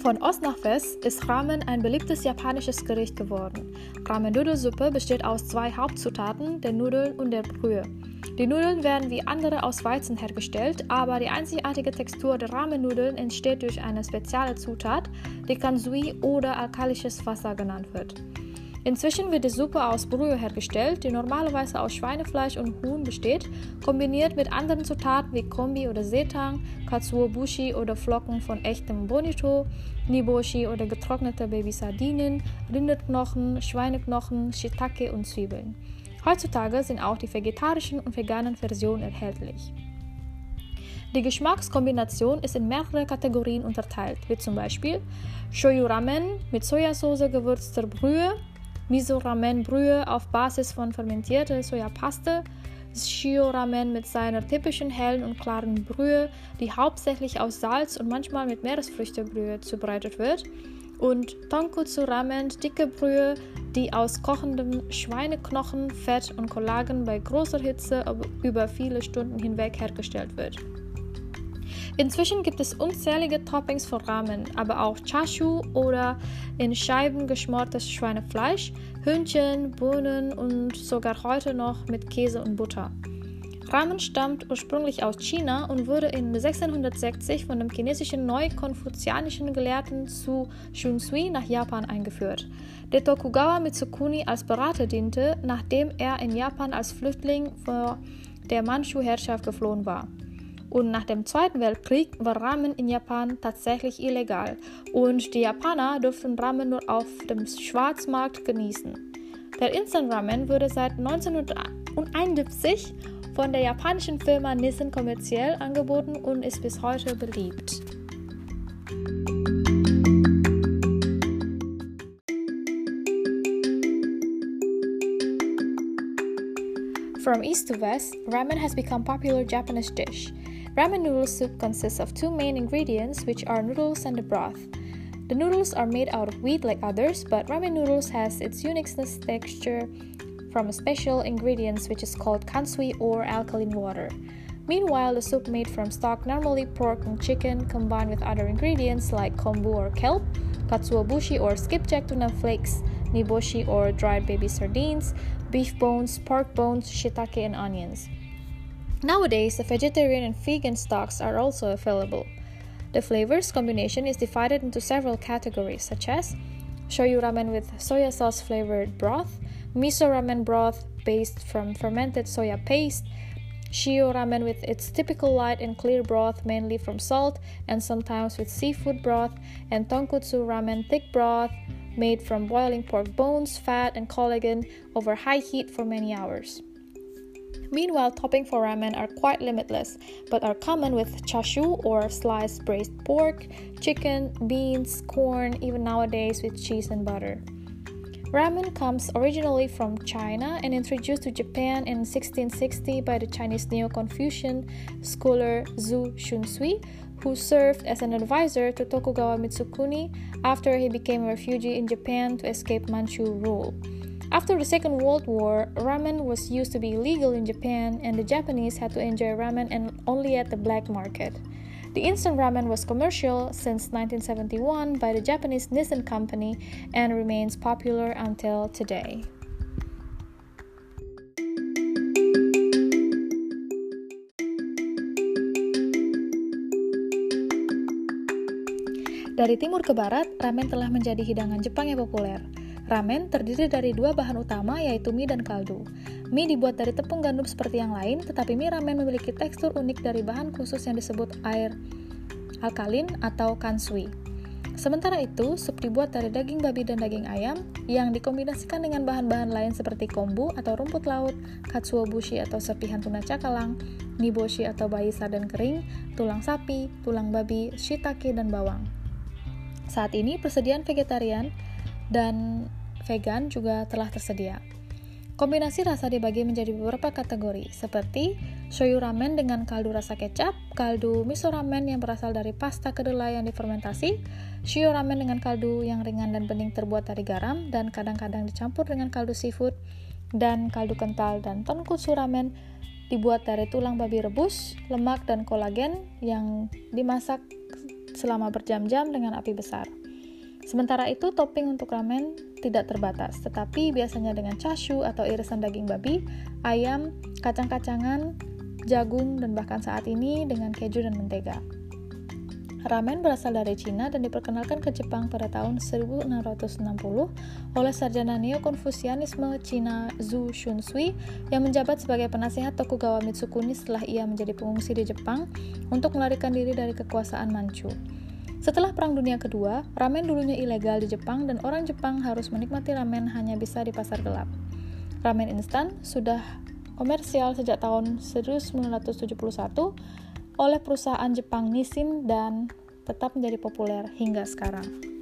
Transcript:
Von Ost nach West ist Ramen ein beliebtes japanisches Gericht geworden. Ramen-Nudelsuppe besteht aus 2 Hauptzutaten, der Nudeln und der Brühe. Die Nudeln werden wie andere aus Weizen hergestellt, aber die einzigartige Textur der Ramen-Nudeln entsteht durch eine spezielle Zutat, die Kansui oder alkalisches Wasser genannt wird. Inzwischen wird die Suppe aus Brühe hergestellt, die normalerweise aus Schweinefleisch und Huhn besteht, kombiniert mit anderen Zutaten wie Kombi oder Seitan, Katsuobushi oder Flocken von echtem Bonito, Niboshi oder getrocknete Babysardinen, Rinderknochen, Schweineknochen, Shiitake und Zwiebeln. Heutzutage sind auch die vegetarischen und veganen Versionen erhältlich. Die Geschmackskombination ist in mehrere Kategorien unterteilt, wie zum Beispiel Shoyu-Ramen mit Sojasauce gewürzter Brühe, Miso-Ramen-Brühe auf Basis von fermentierter Sojapaste, Shio-Ramen mit seiner typischen hellen und klaren Brühe, die hauptsächlich aus Salz und manchmal mit Meeresfrüchtebrühe zubereitet wird, und Tonkotsu-Ramen, dicke Brühe, die aus kochendem Schweineknochen, Fett und Kollagen bei großer Hitze über viele Stunden hinweg hergestellt wird. Inzwischen gibt es unzählige Toppings für Ramen, aber auch Chashu oder in Scheiben geschmortes Schweinefleisch, Hühnchen, Bohnen und sogar heute noch mit Käse und Butter. Ramen stammt ursprünglich aus China und wurde in 1660 von dem chinesischen neu-konfuzianischen Gelehrten Su Shunsui nach Japan eingeführt, der Tokugawa Mitsukuni als Berater diente, nachdem er in Japan als Flüchtling vor der Mandschu-Herrschaft geflohen war. Und nach dem Zweiten Weltkrieg war Ramen in Japan tatsächlich illegal und die Japaner durften Ramen nur auf dem Schwarzmarkt genießen. Der Instant Ramen wurde seit 1971 von der japanischen Firma Nissin kommerziell angeboten und ist bis heute beliebt. From east to west, ramen has become a popular Japanese dish. Ramen noodle soup consists of 2 main ingredients, which are noodles and the broth. The noodles are made out of wheat like others, but ramen noodles has its uniqueness texture from a special ingredients which is called kansui or alkaline water. Meanwhile, the soup made from stock, normally pork and chicken, combined with other ingredients like kombu or kelp, katsuobushi or skipjack tuna flakes, niboshi or dried baby sardines, beef bones, pork bones, shiitake, and onions. Nowadays, the vegetarian and vegan stocks are also available. The flavors combination is divided into several categories, such as shoyu ramen with soya sauce flavored broth, miso ramen broth based from fermented soya paste, shio ramen with its typical light and clear broth mainly from salt and sometimes with seafood broth, and tonkotsu ramen thick broth made from boiling pork bones, fat, and collagen over high heat for many hours. Meanwhile, toppings for ramen are quite limitless, but are common with chashu or sliced braised pork, chicken, beans, corn, even nowadays with cheese and butter. Ramen comes originally from China and introduced to Japan in 1660 by the Chinese Neo-Confucian scholar Zhu Shunsui, who served as an advisor to Tokugawa Mitsukuni after he became a refugee in Japan to escape Manchu rule. After the Second World War, ramen was used to be illegal in Japan, and the Japanese had to enjoy ramen and only at the black market. The instant ramen was commercial since 1971 by the Japanese Nissin Company and remains popular until today. Dari timur ke barat, ramen telah menjadi hidangan Jepang yang populer. Ramen terdiri dari 2 bahan utama, yaitu mie dan kaldu. Mie dibuat dari tepung gandum seperti yang lain, tetapi mie ramen memiliki tekstur unik dari bahan khusus yang disebut air alkalin atau kansui. Sementara itu, sup dibuat dari daging babi dan daging ayam yang dikombinasikan dengan bahan-bahan lain seperti kombu atau rumput laut, katsuobushi atau serpihan tuna cakalang, niboshi atau bayi sarden kering, tulang sapi, tulang babi, shiitake, dan bawang. Saat ini persediaan vegetarian dan vegan juga telah tersedia. Kombinasi rasa dibagi menjadi beberapa kategori, seperti shoyu ramen dengan kaldu rasa kecap, kaldu miso ramen yang berasal dari pasta kedelai yang difermentasi, shio ramen dengan kaldu yang ringan dan bening terbuat dari garam dan kadang-kadang dicampur dengan kaldu seafood, dan kaldu kental, dan tonkotsu ramen dibuat dari tulang babi rebus, lemak, dan kolagen yang dimasak selama berjam-jam dengan api besar. Sementara itu, topping untuk ramen tidak terbatas, tetapi biasanya dengan chashu atau irisan daging babi, ayam, kacang-kacangan, jagung, dan bahkan saat ini dengan keju dan mentega. Ramen berasal dari Cina dan diperkenalkan ke Jepang pada tahun 1660 oleh sarjana neo-konfusianisme Cina Zhu Xunsui yang menjabat sebagai penasihat Tokugawa Mitsukuni setelah ia menjadi pengungsi di Jepang untuk melarikan diri dari kekuasaan Manchu. Setelah Perang Dunia Kedua, ramen dulunya ilegal di Jepang dan orang Jepang harus menikmati ramen hanya bisa di pasar gelap. Ramen instan sudah komersial sejak tahun 1971 oleh perusahaan Jepang Nissin dan tetap menjadi populer hingga sekarang.